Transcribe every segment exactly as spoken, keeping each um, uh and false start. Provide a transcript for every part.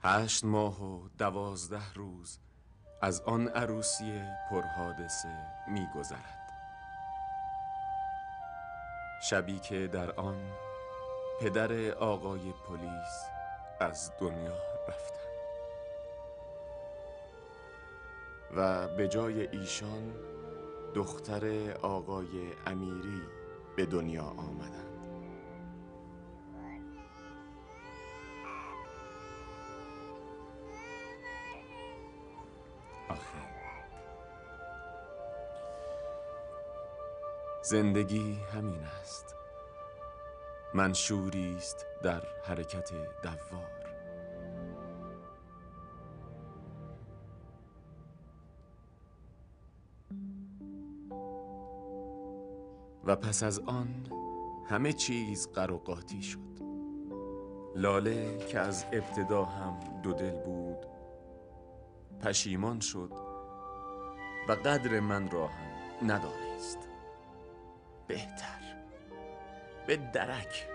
هشت ماه و دوازده روز از آن عروسی پرحادثه می گذرد. شبی که در آن پدر آقای پلیس از دنیا رفتند و به جای ایشان دختر آقای امیری به دنیا آمدند. آخه زندگی همین است، منشوری است در حرکت دوار. و پس از آن همه چیز قر و قاطی شد. لاله که از ابتدا هم دو دل بود پشیمان شد و قدر من را هم ندانست. بهتر به درک.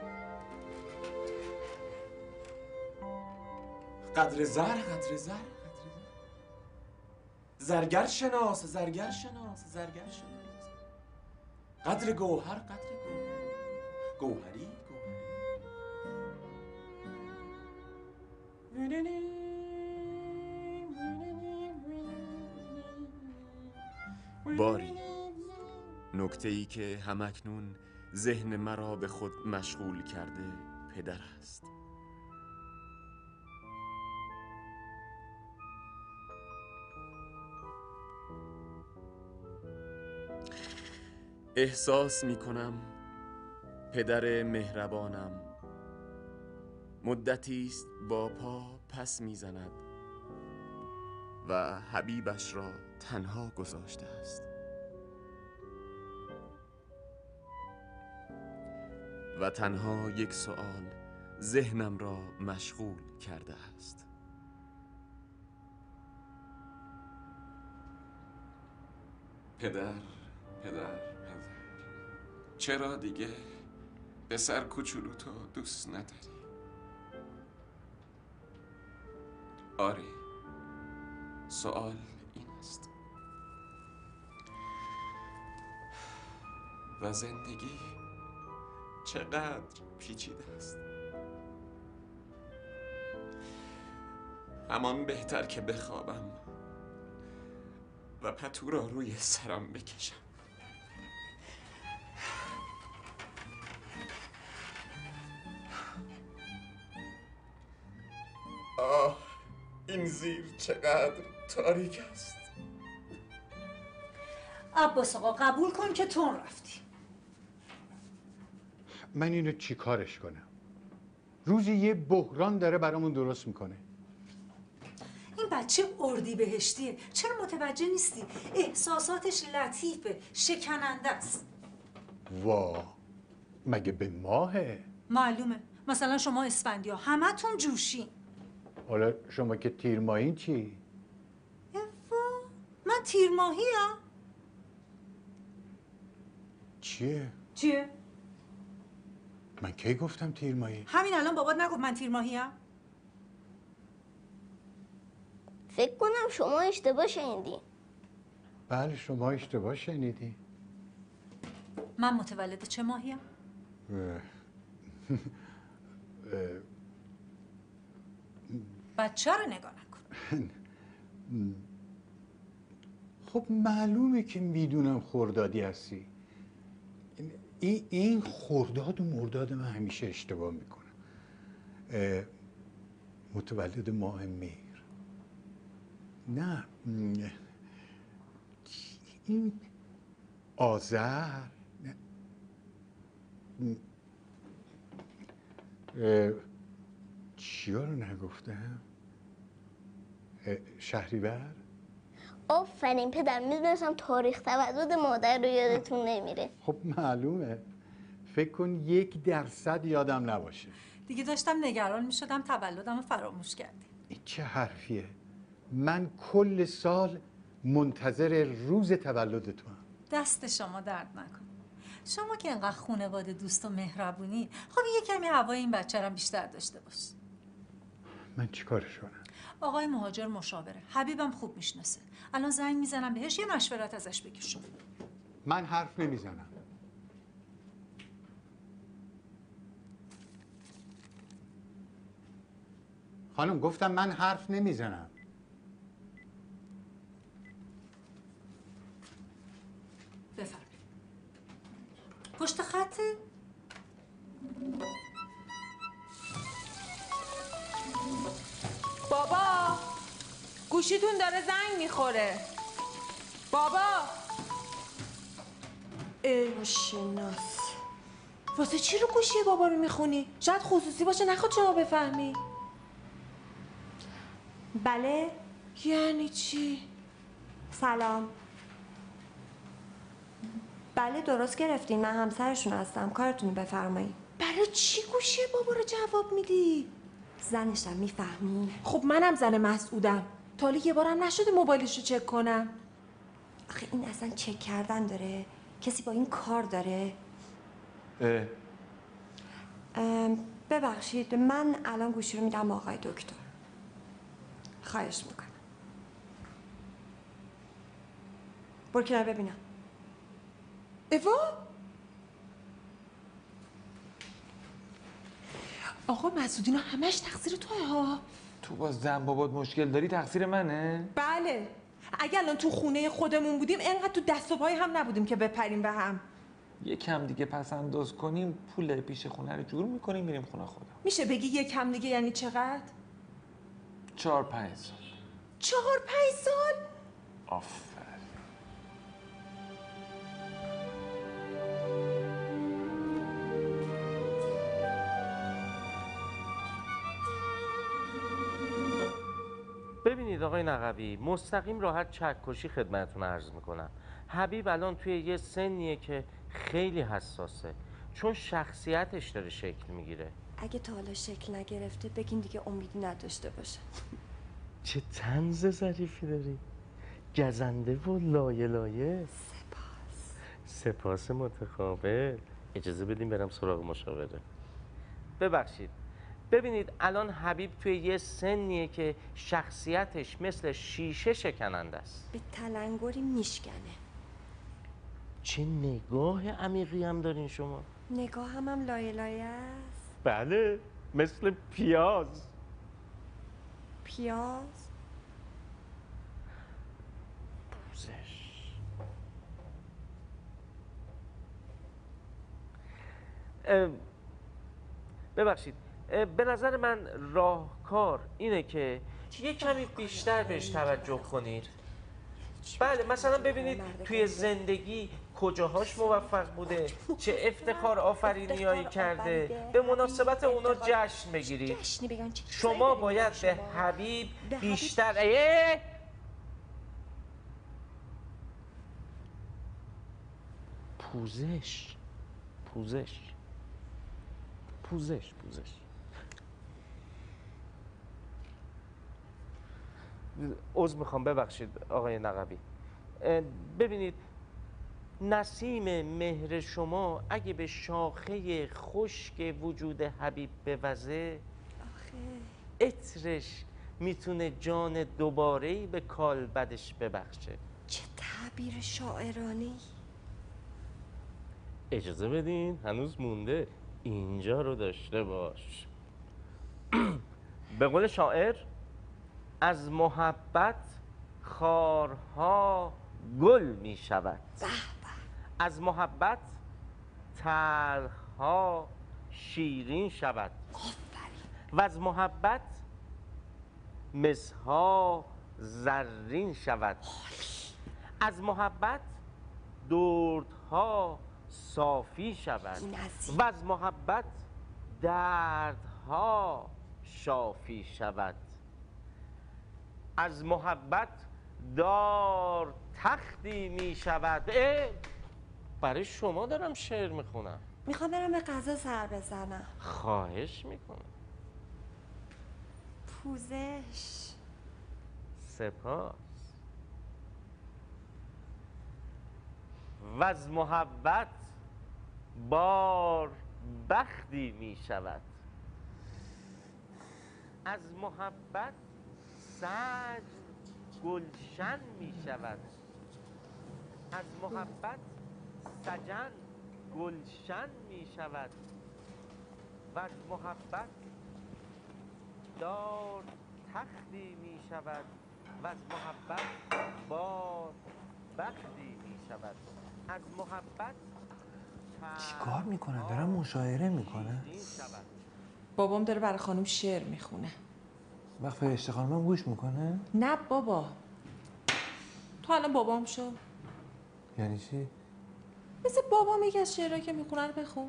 قدر زر قدر زر قدر زر زرگر شناس زرگر شناس زرگر شناس قدر گوهر قدر گوهر گوهری گوهری. باری نکته‌ای که همکنون ذهن مرا به خود مشغول کرده پدر است. احساس می کنم پدر مهربانم مدتی است با پا پس می زند و حبیبش را تنها گذاشته است و تنها یک سؤال ذهنم را مشغول کرده است. پدر پدر پدر چرا دیگه پسر کوچولو تو دوست نداری؟ آره، سؤال این است. و زندگی چقدر پیچیده است. همان بهتر که بخوابم و پتو را روی سرم بکشم. آه، این زیر چقدر تاریک است. عباس آقا قبول کن که تون رفتی. من اینو چی کارش کنم؟ روزی یه بحران داره برامون درست میکنه. این بچه اردی بهشتیه، چرا متوجه نیستی؟ احساساتش لطیفه، شکننده است. وا، مگه به ماهه؟ معلومه. مثلا شما اسفندیار همه تون جوشین. حالا شما که تیر ماهین چی؟ وا، من تیر ماهیم؟ چیه؟ چیه؟ من کی گفتم تیر ماهی؟ همین الان بابات نگفت من تیر ماهیم؟ فکر کنم شما اشتباه شنیدی. بله شما اشتباه شنیدی. من متولد چه ماهیم؟ بچه رو نگاه نکن. خب معلومه که میدونم خردادی هستی. این این خرداد و مرداد من همیشه اشتباه میکنم. متولد ماه مهر. نه این آذر. چیا رو نگفتم؟ شهریور؟ آفرین پدر، میدونستم تاریخ تولد مادر رو یادتون نمیره. خب معلومه. فکر کن یک درصد یادم نباشه. دیگه داشتم نگران میشدم تولدم رو فراموش کردی. این چه حرفیه؟ من کل سال منتظر روز تولد تو هم. دست شما درد نکن. شما که انقدر خانواده دوست و مهربونی، خب یه کمی هوای این بچه رو بیشتر داشته باش. من چیکارش کنم؟ آقای مهاجر مشاوره، حبیبم خوب میشناسه. الان زنگ میزنم بهش یه مشورت ازش بگیر شما. من حرف نمیزنم. خانم گفتم من حرف نمیزنم. بفرمایید. پشت خطه؟ بابا گوشیتون داره زنگ میخوره. بابا اه شناس واسه چی رو گوشی بابا رو میخونی؟ شاید خصوصی باشه نخواد شما بفهمی. بله؟ یعنی چی؟ سلام. بله درست گرفتین، من همسرشون هستم. کارتون رو بفرمایید. برای چی گوشی بابا رو جواب میدی؟ زنشم میفهمین؟ خب منم زن مسعودم. تا حالا یه بارم نشده موبایلش رو چک کنم. آخه این اصلا چک کردن داره؟ کسی با این کار داره؟ اه. ام، ببخشید من الان گوشی رو میدم آقای دکتر. خواهش میکنم. برو کنار ببینم. ایوا؟ آقا مسعودینا همش تقصیر توه ها. تو با زن بابات مشکل داری تقصیر منه؟ بله. اگه الان تو خونه خودمون بودیم انقدر تو دست و پای هم نبودیم که بپریم به هم. یکم دیگه پس انداز کنیم پول پیش خونه رو جور میکنیم میریم خونه خودم. میشه بگی یکم دیگه یعنی چقدر؟ چهار پنج سال. چهار پنج سال؟ آفرین. ببینید آقای نقبی، مستقیم راحت چکشی خدمتتون عرض میکنم. حبیب الان توی یه سنیه که خیلی حساسه، چون شخصیتش داره شکل میگیره. اگه تا حالا شکل نگرفته بگین دیگه امیدی نداشته باشه. چه طنز ظریفی داری، گزنده و لایه لایه. سپاس. سپاس متقابل. اجازه بدیم برم سراغ مشاوره. ببخشید، ببینید الان حبیب توی یه سنیه که شخصیتش مثل شیشه شکننده است. به تلنگری میشکنه. چه نگاه عمیقی هم دارین شما. نگاه هم هم لایه لایه است. بله، مثل پیاز. پیاز؟ پوزش. ببخشید، به نظر من راهکار اینه که یه کمی بیشتر بهش توجه کنید. بله، مثلا ببینید توی زندگی کجاهاش موفق بوده، چه افتخار آفرینیایی کرده، به مناسبت اونا جشن بگیرید. شما باید به حبیب بیشتر ای پوزش پوزش پوزش پوزش عذر میخوام، ببخشید آقای نقبی. ببینید نسیم مهر شما اگه به شاخه خشک وجود حبیب بوزه، عطرش میتونه جان دوباره‌ای به کالبدش ببخشه. چه تعبیر شاعرانه‌ای. اجازه بدین هنوز مونده، اینجا رو داشته باش. به قول شاعر، از محبت خارها گل می شود، از محبت تلخها شیرین شود، و از محبت مسها زرین شود، از محبت دردها صافی شود، و از محبت دردها شافی شود، از محبت دار تختی می شود. اه، برای شما دارم شعر میخونم. میخوام برم به غذا سر بزنم. خواهش میکنم. پوزش. سپاس. و از محبت بار بختی می شود. از محبت سجن گلشن می شود. از محبت سجن گلشن می شود و از محبت دار تختی می شود و از محبت بار بختی می شود. از محبت چیکار میکنن؟ دارن مشاعره میکنن؟ بابام داره برای خانم شعر میخونه. وقت فرشته خانمم گوش میکنه؟ نه بابا، تو الان بابام شو. یعنی چی؟ مثل بابام یکی از شعرهایی که میخونه رو بخون.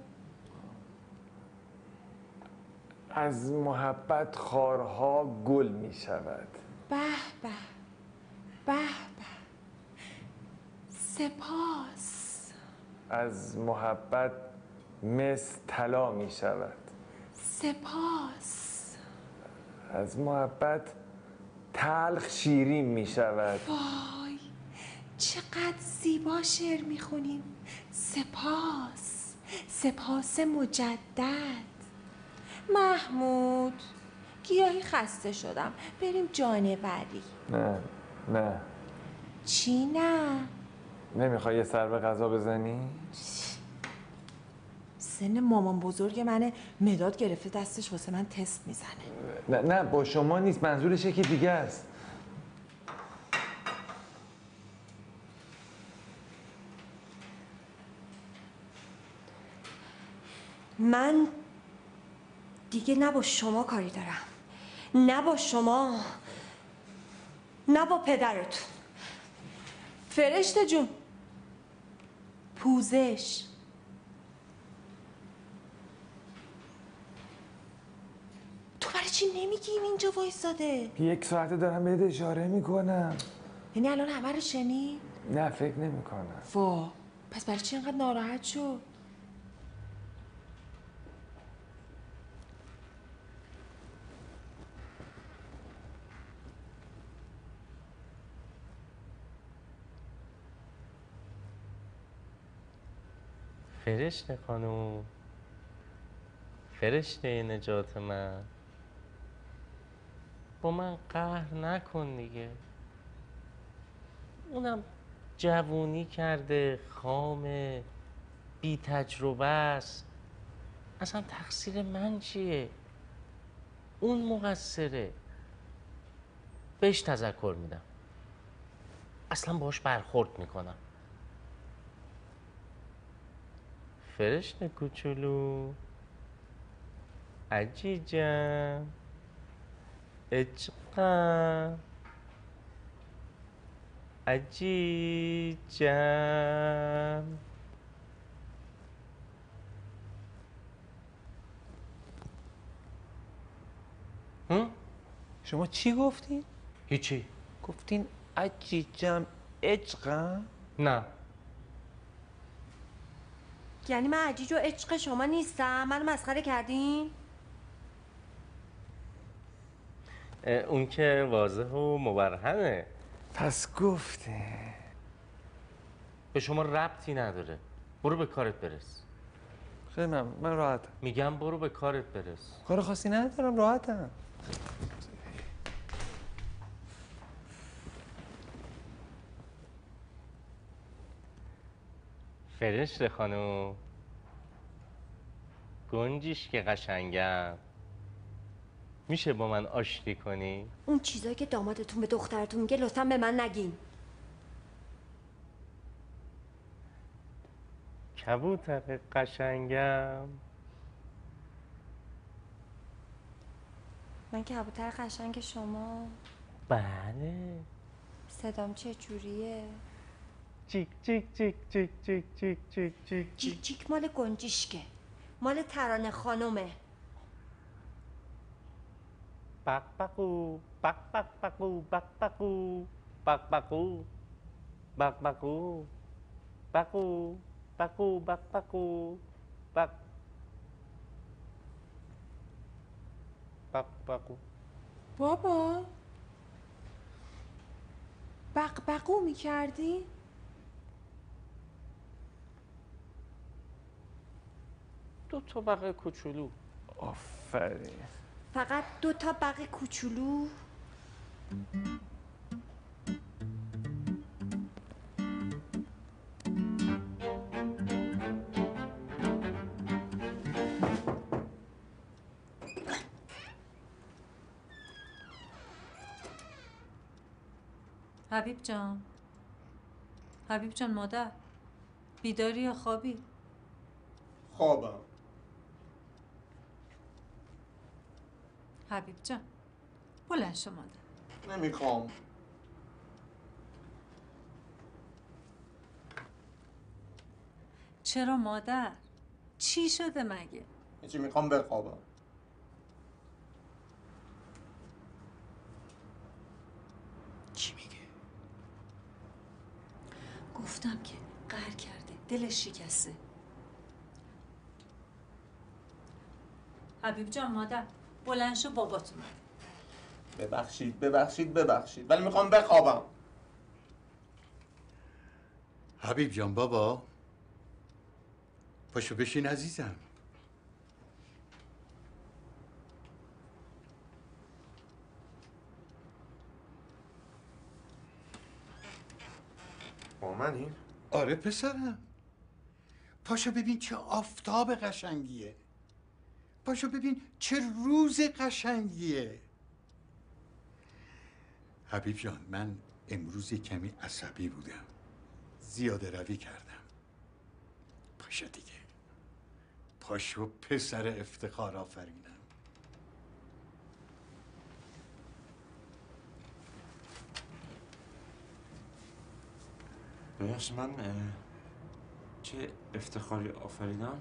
از محبت خارها گل می شود. به به به به، سپاس. از محبت مس طلا می شود. سپاس. از محبت تلخ شیرین می شود. وای چقدر زیبا شعر میخونیم. سپاس، سپاس مجدد. محمود گیاهی خسته شدم، بریم جانوری. نه نه. چی نه؟ نمیخوای یه سر به غذا بزنی؟ سن مامان بزرگ منه، مداد گرفته دستش واسه من تست میزنه. نه نه با شما نیست، منظورش یکی دیگه است. من دیگه نه با شما کاری دارم، نه با شما، نه با پدرتون. فرشته جون، پوزش. تو برای چی نمیگیم اینجا وایساده؟ یک ساعته دارم بهت اشاره میکنم. یعنی الان همه رو شنید؟ نه فکر نمیکنم. وا، پس برای چی اینقدر ناراحت شد؟ فرشته خانوم، فرشته نجات من، با من قهر نکن دیگه. اونم جوونی کرده، خامه، بی تجربه است. اصلا تقصیر من چیه؟ اون مقصره. بهش تذکر میدم، اصلا باش برخورد میکنم. فرشته کوچولو، عجیجم، عشقم، عجیجم. هم؟ شما چی گفتین؟ هیچی. گفتین عجیجم عشقم؟ نه. یعنی من عجیج و عشق شما نیستم؟ منو مسخره کردین؟ اون که واضح و مبرهنه. پس گفته به شما ربطی نداره. برو به کارت برس. خیلی من من راحتم. میگم برو به کارت برس. کار خاصی ندارم، راحتم. فرشته خانم، گنجیش که قشنگم، میشه با من آشتی کنی؟ اون چیزایی که دامادتون به دخترتون میگه لطفا به من نگین. کبوتر قشنگم. من کبوتر قشنگ شما؟ بله. صدام چه جوریه؟ چیک چیک چیک چیک چیک چیک چیک چیک جیک جیک مال گنجیشکه، مال ترانه خانومه. بق بقو بق بق بقو بق بقو بق بقو بق بقو بقو بقو بق بقو بق بق بقو. بابا بقبقو میکردی؟ دو تا بقه کوچولو. آفرین. فقط دو تا بقی کوچولو. حبیب جان، حبیب جان، مادر بیداری یا خوابی؟ خوابم. حبیب جان بلند شو مادر. نمیخوام. چرا مادر؟ چی شده مگه؟ هیچی، میخوام بخوابم. چی میگه؟ گفتم که قهر کرده، دلش شکسته. حبیب جان مادر بلند شو، باباتون ببخشید ببخشید ببخشید ولی میخوام بخوابم. حبیب جان بابا پاشو بشین عزیزم. با منی؟ آره پسرم، پاشو ببین چه آفتاب قشنگیه، پاشو ببین چه روز قشنگیه. حبیب جان من امروز کمی عصبی بودم، زیاده روی کردم. پاشو دیگه، پاشو پسر افتخار آفرینم. ببخش من چه افتخاری آفریدم؟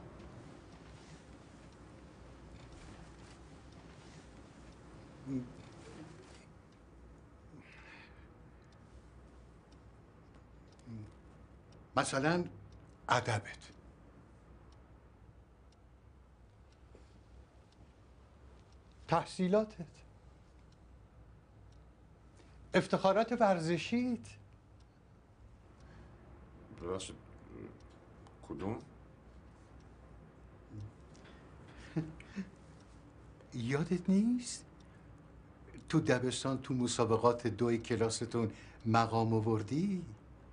مثلا ادبت، تحصیلاتت، افتخارات ورزشیت. ببخشید کدوم؟ یادت نیست؟ تو دبستان تو مسابقات دوی کلاستون مقام آوردی؟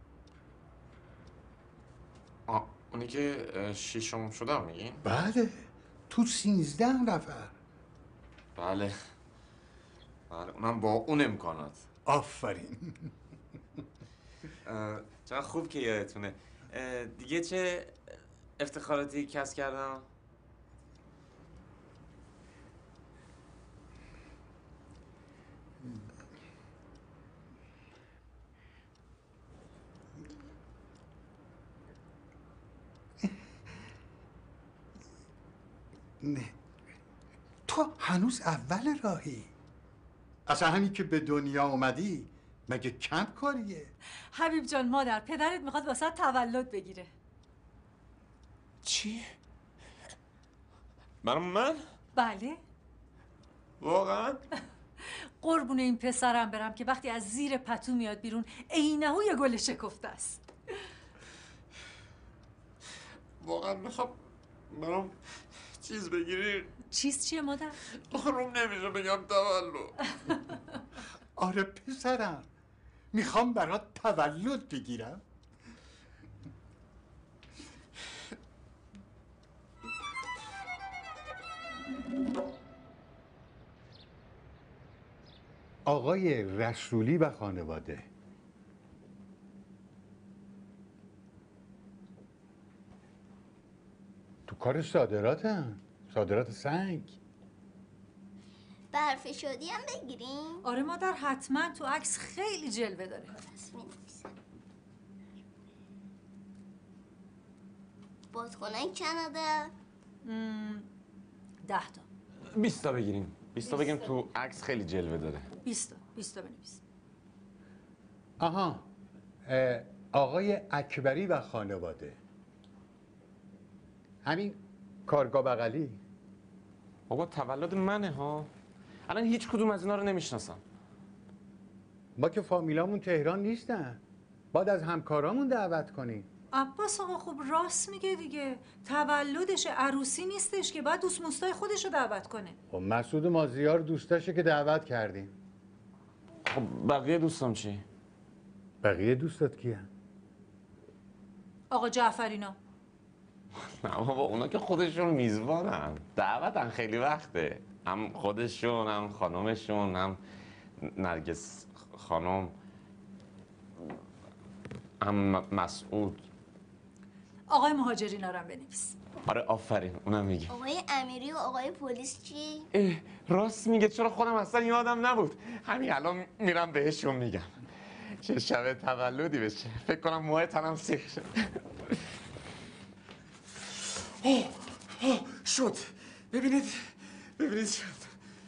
آه اونی که شیشم شدم میگین؟ بله، تو سینزده نفر. بله بله اونم با اون امکانات. آفرین. چقدر خوب که یادتونه. دیگه چه افتخاراتی کسب کردم؟ نه تو هنوز اول راهی. اصلا همین که به دنیا اومدی مگه کم کاریه؟ حبیب جان مادر پدرت میخواد واسه تولد بگیره. چی؟ برام من؟ بله واقعا؟ قربون این پسرم برم که وقتی از زیر پتو میاد بیرون عینه‌هو یه گل شکفته است. واقعا میخوام برام چیز بگیری. چیز چیه مادر؟ آروم نمیشه بگم تولد. آره پسرم، میخوام برات تولد بگیرم. آقای رسولی و خانواده. تو کار صادراتم، صادرات سنگ. برفی شدی هم بگیریم؟ آره مادر حتما، تو عکس خیلی جلوه داره. بادکنک چند عدد؟ ده تا. بیست تا بگیریم. بیست تا بگیریم تو عکس خیلی جلوه داره. بیست تا. بیست تا بنویس. آها، آقای اکبری و خانواده. همین کارگاه بغلی. بابا تولد منه ها. الان هیچ کدوم از اینا رو نمیشناسم. ما که فامیلامون تهران نیستن، باید از همکارامون دعوت کنیم. عباس آقا خوب راست میگه دیگه. تولدش، عروسی نیستش که، باید دوست موستای خودش رو دعوت کنه. خب مسعود مازیار دوستاشه که دعوت کردیم. خب بقیه دوستام چی؟ بقیه دوستات کیه؟ آقا جعفرینا. نه بابا اونا که خودشون میزبانن، دعوتن، خیلی وقته. هم خودشون هم خانومشون هم نرگس خانم هم مسعود. آقای مهاجرینا رو هم بنویس. آره آفرین، اونم میگه. آقای امیری و آقای پلیس چی؟ اه راست میگه، چرا خودم اصلا یادم نبود. همین الان میرم بهشون میگم. چه شب تولدی بشه. فکر کنم موهای تنم سیخ شد. اوه اوه شد. ببینید ببینید شد.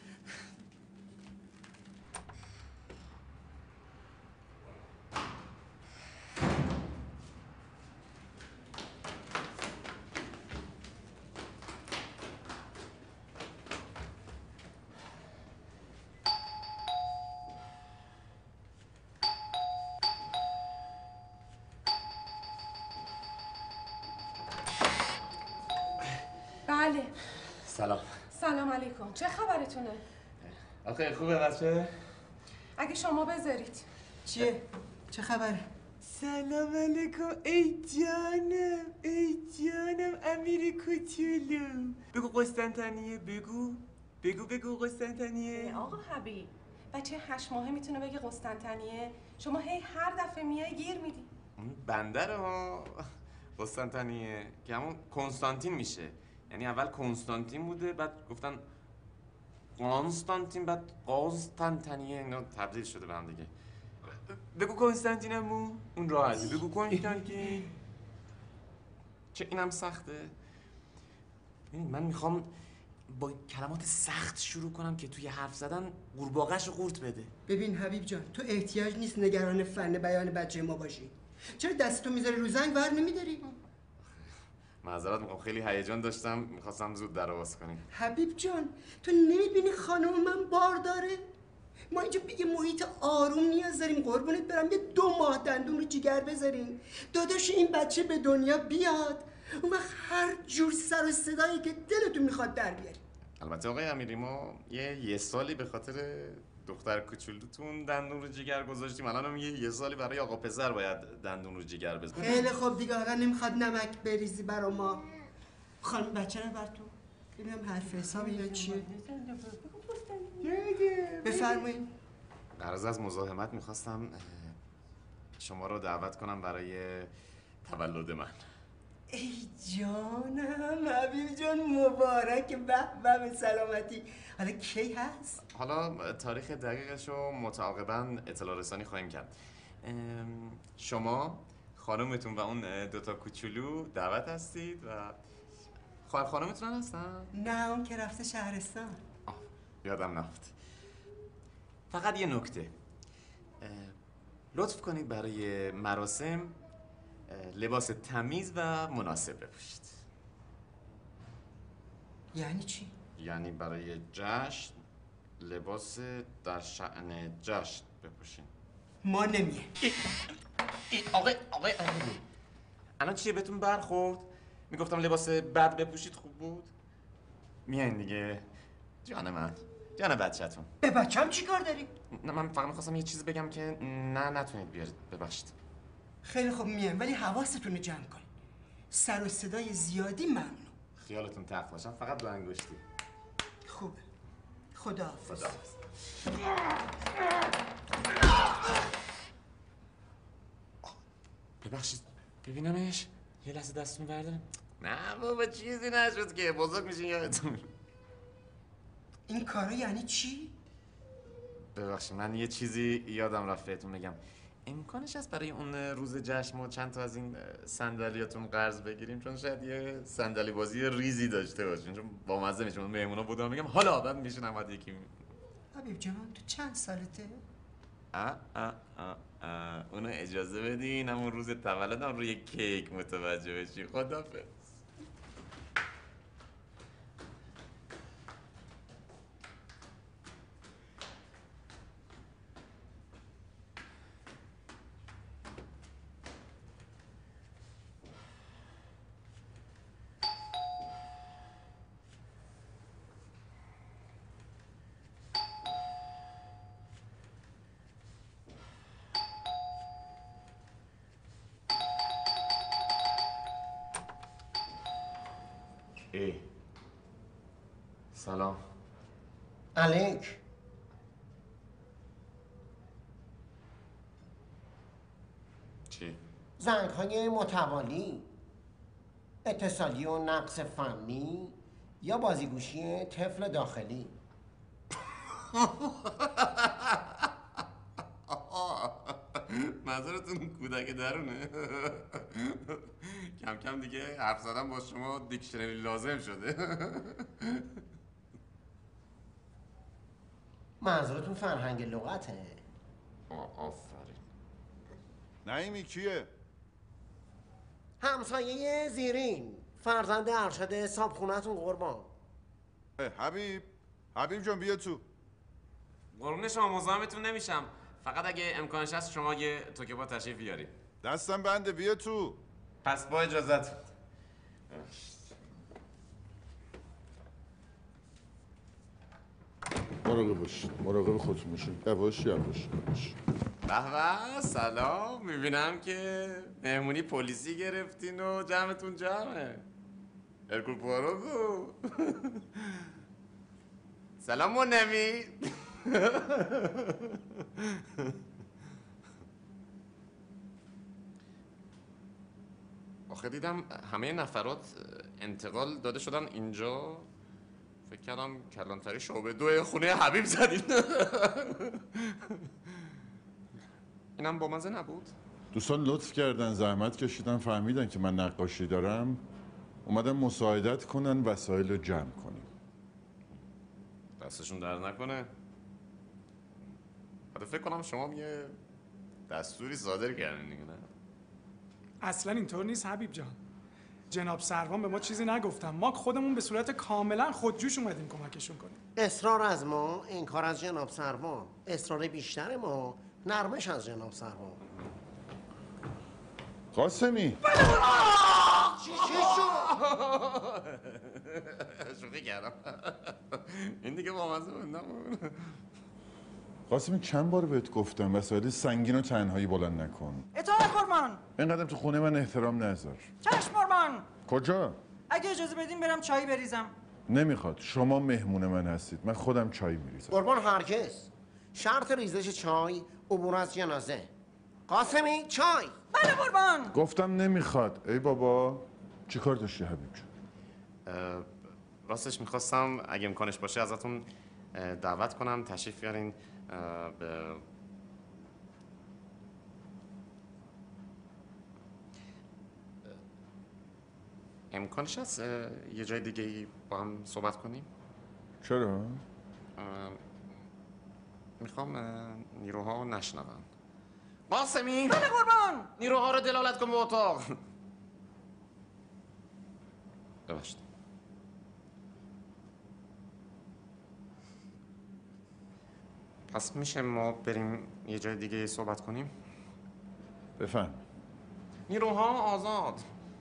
بله. سلام. سلام علیکم. چه خبرتونه؟ آخه خوبه بچه؟ اگه شما بذارید. چیه؟ چه خبره؟ سلام علیکم. ای جانم ای جانم امیر کوچولو. بگو قسطنطنیه. بگو بگو بگو قسطنطنیه. آقا حبیب بچه هشت ماهه میتونه بگه قسطنطنیه؟ شما هی هر دفعه میای گیر میدی. بندر ها قسطنطنیه که همون کنستانتین میشه. یعنی اول کنستانتین بوده، بعد گفتن قانستانتین، بعد قازطنطنیه، اینا تبدیل شده به هم دیگه. بگو کنستانتینمو. اون راحتی. بگو کنستانتین. چه اینم سخته؟ ببینید من میخوام با کلمات سخت شروع کنم که توی حرف زدن قورباغه‌شو قورت بده. ببین حبیب جان، تو احتیاج نیست نگران فن بیان بچه ما باشی. چرا دستتو میذاری رو زنگ ور نمیداری؟ معذرت میخوام، خیلی هیجان داشتم، میخواستم زود در آواز کنیم. حبیب جان تو نمیبینی خانم من بار داره؟ ما اینجا به یه محیط آروم نیاز داریم. قربونت برم یه دو ماه دندون رو جیگر بذاریم داداش این بچه به دنیا بیاد، اون وقت هر جور سر و صدایی که دلتون میخواد در بیاری. البته آقای امیری ما یه یه سالی به خاطر دختر کوچولوتون دندون رو جیگر گذاشتیم، الان هم یه یه سالی برای آقا پسر باید دندون رو جیگر بذاریم. خیلی خوب دیگه، حالا نمیخواد نمک بریزی برا ما. خانم بچه رو بر تو ببینم حرف حساب اینا چیه. بفرمایید. قرض از مزاحمت میخواستم شما رو دعوت کنم برای تولد من. ای جانم حبیب جان، مبارک. به به به سلامتی. حالا کی هست؟ حالا تاریخ دقیقش رو متعاقباً اطلاع رسانی خواهیم کرد. شما، خانومتون و اون دوتا کوچولو دعوت هستید و خواهر خانومتون هستن؟ نه اون که رفته شهرستان. آه یادم نفت. فقط یه نکته، لطف کنید برای مراسم لباس تمیز و مناسب بپوشید. یعنی چی؟ یعنی برای جشن لباس در شأن جشن بپوشین. ما نمیه. آقای آقای امیری الان چیه بهتون برخورد؟ میگفتم لباس بد بپوشید خوب بود؟ میایین دیگه. جان من، جان بچه‌تون. به بچه‌م چی کار داری؟ نه من فقط میخواستم یه چیزی بگم که نه نتونید بیارید، ببخشید. خیلی خوب میایم ولی حواستون رو جمع کن. سر و صدای زیادی ممنوع. خیالتون تخت باشم، فقط دو انگشتی. خوبه. خداحافظ. خداحافظ. ببخشید ببینمش. یه لحظه دستتون بردارم. نه بابا چیزی نشد که، بزرگ میشین یادتون. این کارا یعنی چی؟ ببخشید من یه چیزی یادم رفت بهتون بگم. امکانش هست برای اون روز جشن ما چند تا از این صندلیاتون قرض بگیریم؟ چون شاید یه صندلی بازی ریزی داشته باشین، چون با مزه میشه. من مهمونا بودم میگم حالا بعد میشینم بعد یکی حبیب جان تو چند سالته؟ آ آ آ آ اونو اجازه بدین همون روز تولدم روی کیک متوجه بشی. خدافظ. سلام. علیک. چی؟ زنگ های متوالی، اتصالی و نقص فنی یا بازیگوشی طفل داخلی. منظورتون کودک درونه؟ کم کم دیگه حرف زدن با شما دیکشنری لازم شده. منظورتون فرهنگ لغته؟ آفرین. نعیمی کیه؟ همسایه زیرین، فرزند ارشد صابخونه‌تون قربان. حبیب حبیب جان بیا تو. قربون شما مزاحمتون نمیشم، فقط اگه امکانش هست شما یه توکه با تشریف بیارید. دستم بنده بیا تو. پس با اجازت. مراقب باش، مراقب خودتون باشین. یواش یواش یواش. به به سلام. میبینم که مهمونی پلیسی گرفتین و جمعتون جمعه. ارکول پوارو. سلام منمی. آخه دیدم همه نفرات انتقال داده شدن اینجا. فکر کردم کلانتری شعبه دو خونه حبیب زدین. اینم با مزه نبود؟ دوستان لطف کردن، زحمت کشیدن، فهمیدن که من نقاشی دارم، اومدن مساعدت کنن وسایل رو جمع کنیم. دستشون در نکنه. حتی فکر کنم شما یه دستوری صادر کردین دیگه، نه؟ اصلا اینطور نیست حبیب جان. جناب سروان به ما چیزی نگفتن. ما خودمون به صورت کاملا خودجوش اومدیم کمکشون کنیم. اصرار از ما، انکار از جناب سروان. اصرار بیشتر ما، نرمش از جناب سروان. قاسمی چی چی شد؟ شوخی کردم. این دیگه با مزه بود. قاسمی چند بار بهت گفتم وسایل سنگین و تنهایی بلند نکن. اطاعت قربان. اینقدر تو خونه من احترام نذار. چشم قربان. کجا؟ اگه اجازه بدین برم چای بریزم. نمیخواد. شما مهمون من هستید. من خودم چای میریزم. قربان هرگز. شرط ریزش چای عبور از جنازه. قاسمی چای. بله قربان. گفتم نمیخواد. ای بابا چی کار داشتی حبیب جون؟ راستش میخواستم اگه امکانش باشه ازتون دعوت کنم تشریف بیارین به امکانش هست یه جای دیگه ای با هم صحبت کنیم؟ چرا؟ میخوام نیروها نشنون. قاسمی! بله قربان! نیروها رو دلالت کن به اتاق. ببخشید. پس میشه ما بریم یه جای دیگه صحبت کنیم؟ بفهم. نیروها آزاد.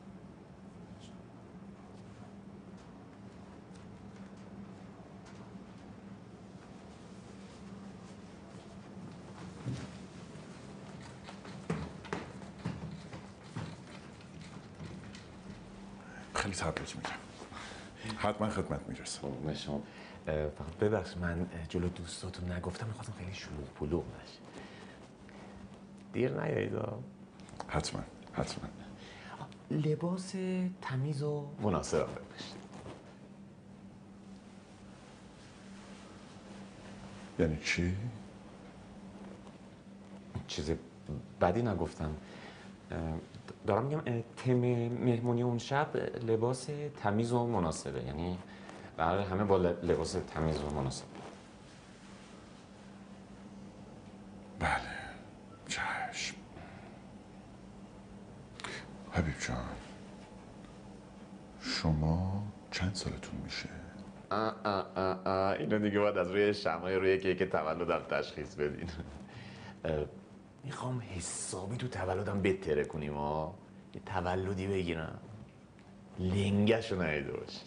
خیلی تبریک میگم. حتما خدمت میرسم. شما فقط ببخش من جلو دوستاتون نگفتم، میخواستم خیلی شلوغ پلوغ نشه. دیر نیایید. حتما حتما. لباس تمیز و مناسب بپوشید. یعنی چی؟ چیز بدی نگفتم. دارم میگم تم مهمونی اون شب لباس تمیز و مناسبه، یعنی برای همه با لباس تمیز و مناسب. بله چشم. حبیب جان شما چند سالتون میشه؟ آه آه آه آه. اینو دیگه باید از روی شمعای روی کیک تولدم تشخیص بدین. میخوام حسابی تو تولدم بتره کنیم ها، یه تولدی بگیرم لنگشو ندیده باشید.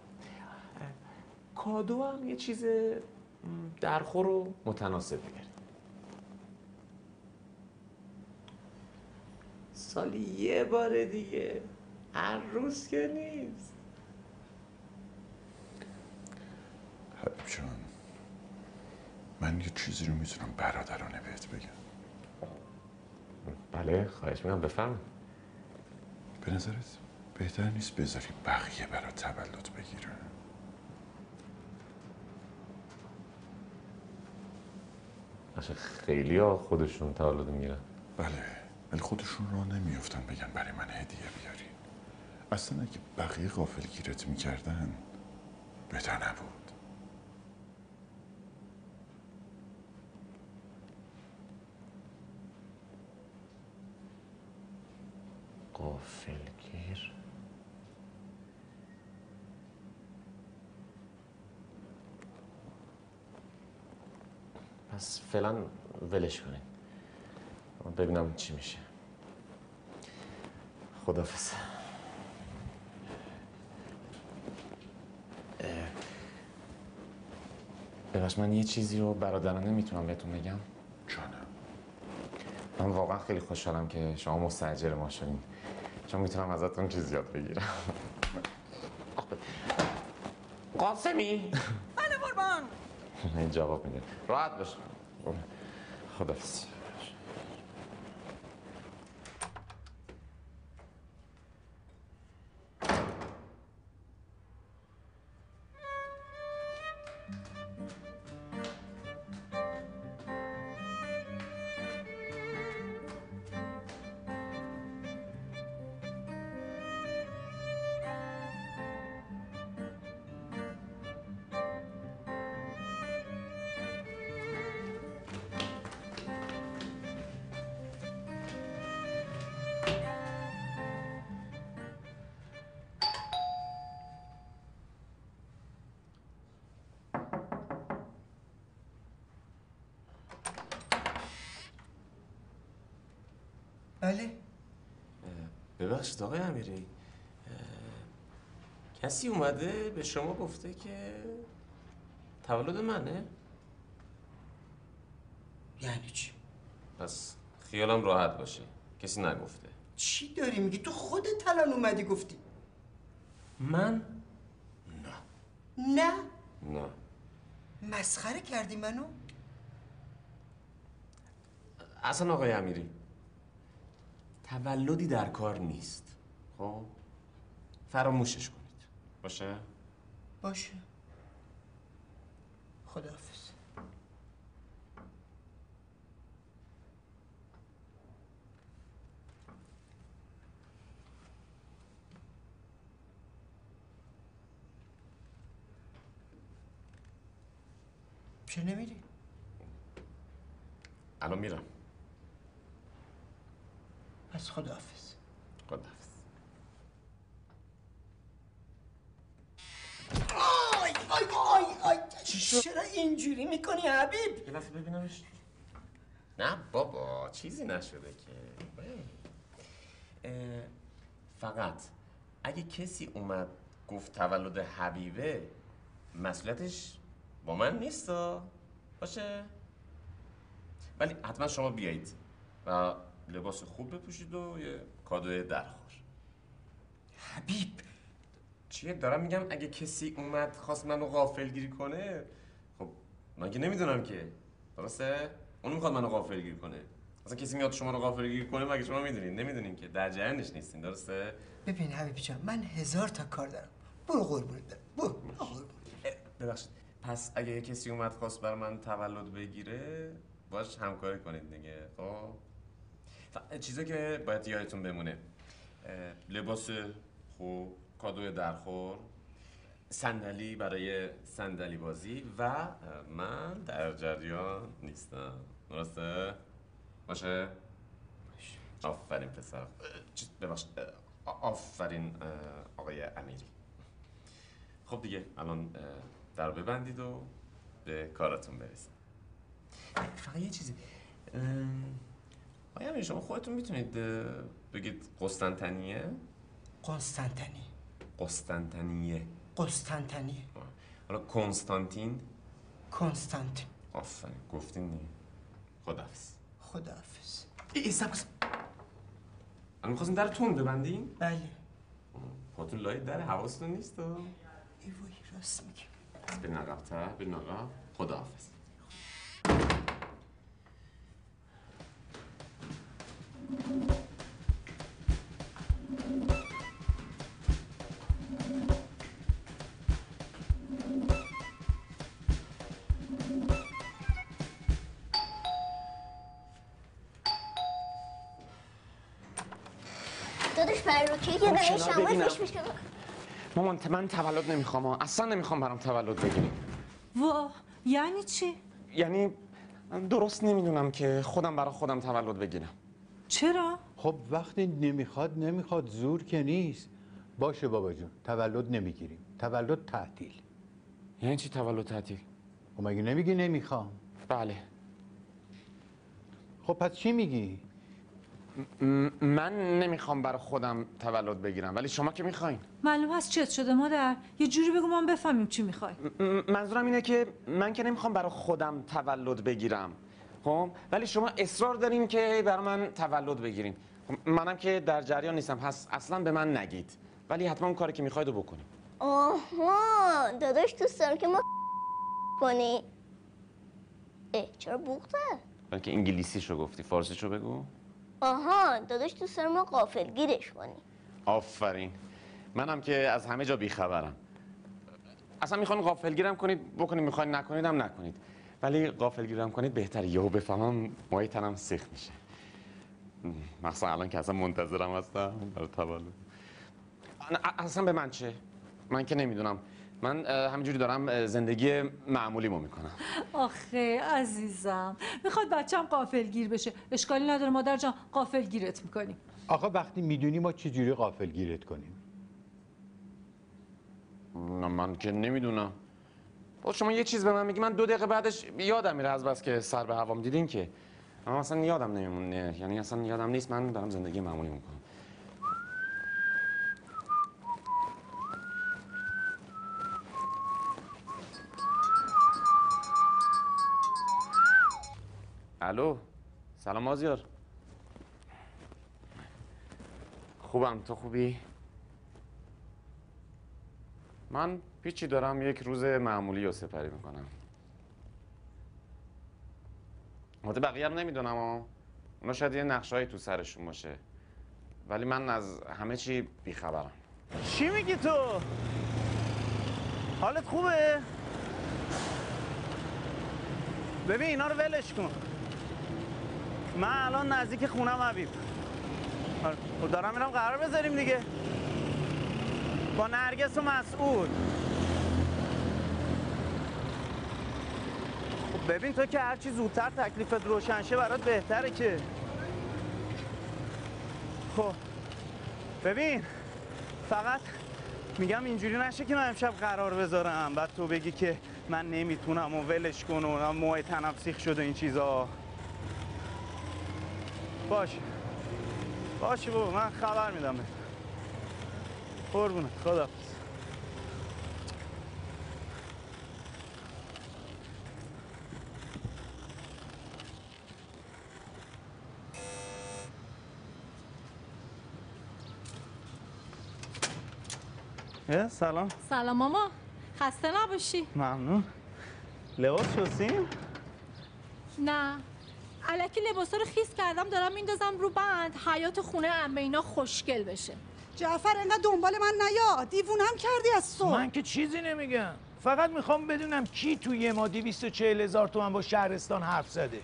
کادو هم یه چیز درخور و متناسب بگیرید. سالی یه بار دیگه، هر روز که نیست. جان، من یه چیزی رو میتونم برادرانه بهت بگم. بله خواهش میکنم بفرمایید. به نظرت بهتر نیست بذاری بقیه برات تولد بگیرن؟ باشه خیلی ها خودشون تولد میگیرن. بله ولی خودشون راه نمیافتن بگن برای من هدیه بیاری. اصلا اگه بقیه غافلگیرت میکردن بهتر نبود. غافلگیر؟ پس فعلا ولش کنید ببینم چی میشه. خداحافظ. ببخش من یه چیزی رو برادرانه میتونم بهتون بگم؟ جانم. من واقعا خیلی خوشحالم که شما مستاجر ما شدین، چون میتونم ازتون چیز یاد بگیرم. قاسمی؟ بله قربان. این جواب میده. راحت باش. خداحافظ. بله. ببخشید آقای امیری، کسی اومده به شما گفته که تولد منه؟ یعنی چی؟ پس خیالم راحت باشه، کسی نگفته. چی داری میگی؟ تو خودت الان اومدی گفتی. من؟ نه. نه. مسخره کردی منو؟ اصلا آقای امیری تولدی در کار نیست، خب فراموشش کنید. باشه؟ باشه. خداحافظ. چه نمیری؟ الان میرم. پس خداحافظ. خداحافظ. آی آی آی آی چرا اینجوری میکنی حبیب؟ یه لحظه ببینمش. نه بابا چیزی نشده که. فقط اگه کسی اومد گفت تولد حبیبه، مسئولیتش با من نیستا، باشه؟ ولی حتما شما بیایید و لباس خوب بپوشید و یه کادوی درخور. حبیب چیه دارم میگم اگه کسی اومد خواست منو غافلگیری کنه، خب من که نمیدونم که، درسته؟ اون میخواد منو غافلگیر کنه. اصلا کسی میاد شما رو غافلگیر کنه مگه شما میدونین؟ نمیدونین که، در جریانش نیستین، درسته؟ ببین حبیبی جان، من هزار تا کار دارم. برو قربونت برم. برو. ببخشید. پس اگه یه کسی اومد خواست بر من تولد بگیره، باش همکاری کنید دیگه. خب چیزی که باید یادتون بمونه، لباس خوب، کادوی درخور، صندلی برای صندلی بازی و من در جریان نیستم، درسته؟ باشه؟ آفرین پسر. ببخشید، آفرین آقای امیری. خب دیگه الان در ببندید و به کاراتون برسید. فقط یه چیزی، آقای امیری شما خودتون میتونید بگید قسطنطنیه؟ قسطنطنی. قسطنطنیه. قسطنطنیه. حالا کنستانتین؟ کنستانتین. آفرین گفتین دیگه. خداحافظ. خداحافظ. ای سب کن. الان می‌خواستین در تون ببندین؟ بله. پاتون لای در حواستون نیست؟ ای وای راست میگی. برین عقب‌تر، برین عقب. خداحافظ. داداش فروکی که داره شما فش میشه. مامان من تولد نمیخوام، اصلا نمیخوام برام تولد بگیریم. وا یعنی چی؟ یعنی درست نمیدونم که خودم برای خودم تولد بگیرم. چرا؟ خب وقتی نمیخواد نمیخواد، زور که نیست. باشه بابا جون، تولد نمیگیریم، تولد تعطیل. یعنی چی تولد تعطیل؟ خب مگه نمیگی نمیخوام؟ بله. خب پس چی میگی؟ من نمیخوام برای خودم تولد بگیرم، ولی شما که میخواین. معلوم هست چت شده مادر، یه جوری بگو ما بفهمیم چی میخوای. منظورم اینه که من که نمیخوام برای خودم تولد بگیرم، خب ولی شما اصرار دارین که برای من تولد بگیرین. خب منم که در جریان نیستم، پس اصلا به من نگید، ولی حتما اون کاری که میخواید رو بکنیم. آها داداش دوست دارم که ما کنی. اه چرا بوخته؟ بلکه انگلیسیشو گفتی، فارسیشو بگو. آها داداش دوست دارم ما غافلگیرش کنی. آفرین. منم که از همه جا بیخبرم. اصلا میخواین غافلگیرم کنید بکنید، میخواین نکنید هم نکنید، ولی غافلگیرم کنید بهتره، یهو بفهمم ماهی تنم سیخ میشه. مثلا الان که اصلا منتظرم هستم برای تولد. اصلا به من چه؟ من که نمیدونم. من همینجوری دارم زندگی معمولیمو میکنم. آخه عزیزم میخواد بچه‌م غافلگیر بشه. اشکالی نداره مادر جان، غافلگیرت میکنیم. آخه وقتی میدونی ما چجوری غافلگیرت کنیم؟ نه من که نمیدونم. با شما یه چیز به من میگی من دو دقیقه بعدش یادم میره، از بس که سر به هوام دیدین که. اما اصلا یادم نمیمونه، یعنی اصلا یادم نیست. من دارم زندگی معمولی میکنم. الو سلام مازیار. خوبم، تو خوبی؟ من پیچی دارم یک روز معمولی رو سپری میکنم. البته بقیه هم نمیدونم ها، اونا شاید یه نقشه‌ای تو سرشون باشه، ولی من از همه چی بیخبرم. چی میگی تو؟ حالت خوبه؟ ببین اینا رو ولش کن. من الان نزدیک خونم حبیب. خب دارم میرم قرار بذاریم دیگه با نرگس و مسعود. خب ببین تو که هرچی زودتر تکلیفت روشن شه برات بهتره که. خب ببین فقط میگم اینجوری نشه که من امشب قرار بذارم بعد تو بگی که من نمیتونم و ولش کن و موهای تنم سیخ شده این چیزا. باشه باشه بابا من خبر میدم بهت. قربونت، خداحافظ. سلام. سلام ماما، خسته نباشی. ممنون. لباس شستین؟ نه الکی لباسا رو خیس کردم دارم میندازم رو بند، حیات خونه عمه اینا خوشگل بشه. جعفر انقدر دنبال من نیا، دیوونم کردی از صبح. من که چیزی نمیگم، فقط میخوام بدونم کی توی یه ما دویست و چهل هزار تومن با شهرستان حرف زده.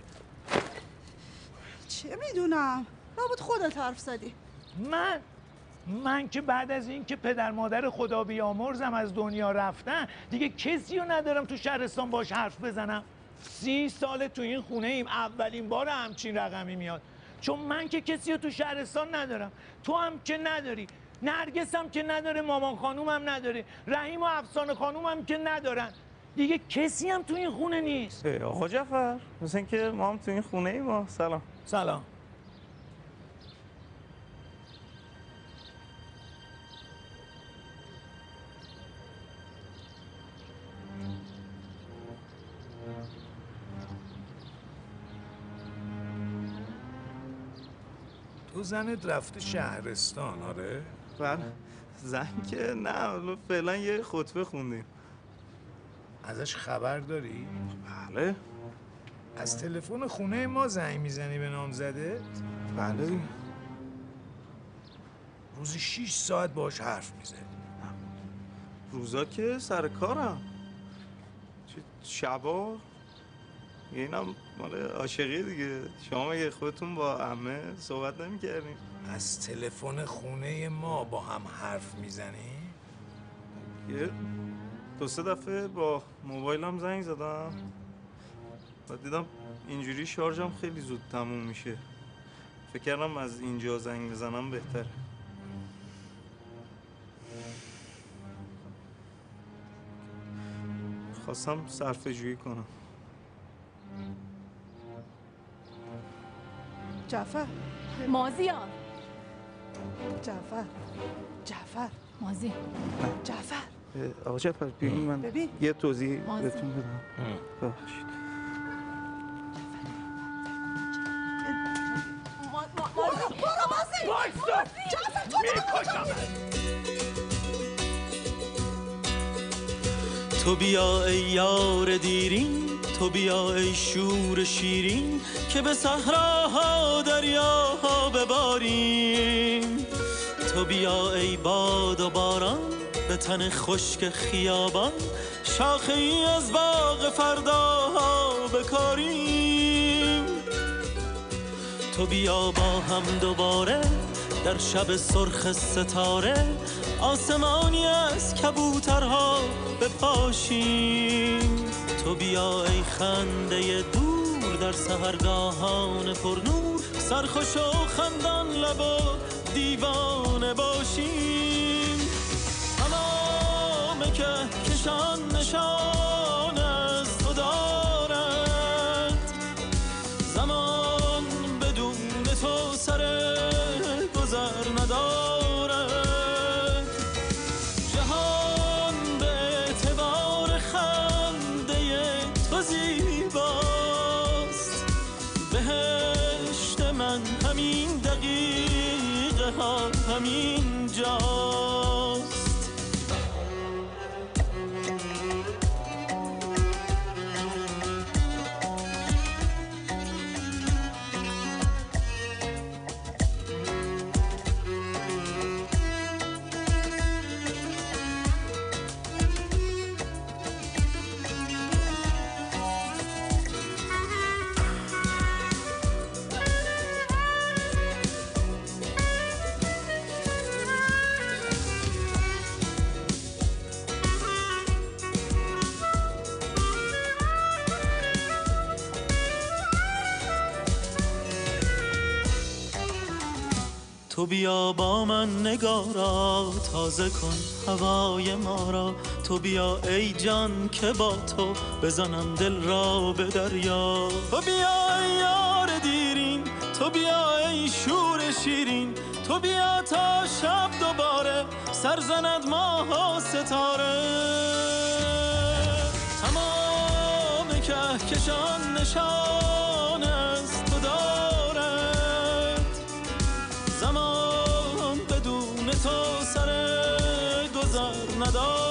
چه میدونم، لابد خودت حرف زدی. من من که بعد از این که پدر مادر خدا بیامرزم از دنیا رفتن دیگه کسی رو ندارم تو شهرستان باش حرف بزنم. سی ساله تو این خونه ایم، اولین بار همچین رقمی میاد، چون من که کسی رو تو شهرستان ندارم، تو هم که نداری، نرگس هم که نداره، مامان خانوم هم نداره، رحیم و افسانه خانوم هم که ندارن، دیگه کسی هم تو این خونه نیست. آقا جعفر مثل که ما هم تو این خونه ایم. ما سلام. سلام. تو زنت رفته شهرستان؟ آره؟ بله. زن که نه، فعلا یه خطبه خوندیم. ازش خبر داری؟ بله. از تلفن خونه ما زنگ میزنی به نامزده؟ بله. روزی شیش ساعت باش حرف میزنی؟ روزا که سر کارم. شبا اینم مال عاشقی دیگه. شما مگه خودتون با عمه صحبت نمی‌کردین؟ از تلفن خونه ما با هم حرف میزنی؟ یه دو سه دفعه با موبایلم زنگ زدم و دیدم اینجوری شارژم خیلی زود تموم میشه. فکر کردم از اینجا زنگ بزنم بهتره. خواستم صرفه جویی کنم. جعفر مازیار جعفر جعفر مازی جعفر آقا جعفر ببین من ببین. یه توضیح مازی. بهتون بدم. ببخشید. برو مازی جعفر تو تو بیا ای یار دیرین، تو بیا ای شور شیرین، که به صحراها دریاها بباریم. تو بیا ای باد و باران، به تن خشک خیابان، شاخه ای از باغ فرداها بکاریم. تو بیا با هم دوباره در شب سرخ ستاره، آسمانی از کبوترها بپاشیم. تو بیا ای خنده دور در سحرگاهان پرنور، سرخوش و خندان لب و دیوانه باشیم. تمام که کشان نشان از تو دارد، زمان بدون تو سر گذر ندارد. جهان به اعتبار خنده تو زیباست، بهشت من همین دقیقه ها همین جاست. تو بیا با من نگارا، تازه کن هوای ما را. تو بیا ای جان که با تو بزنم دل را به دریا. تو بیا ای یار دیرین، تو بیا ای شور شیرین، تو بیا تا شب دوباره سر زند ماه و ستاره. تمام کهکشان نشان از تو دارد، زمان بدون تو سر گذر ندارد.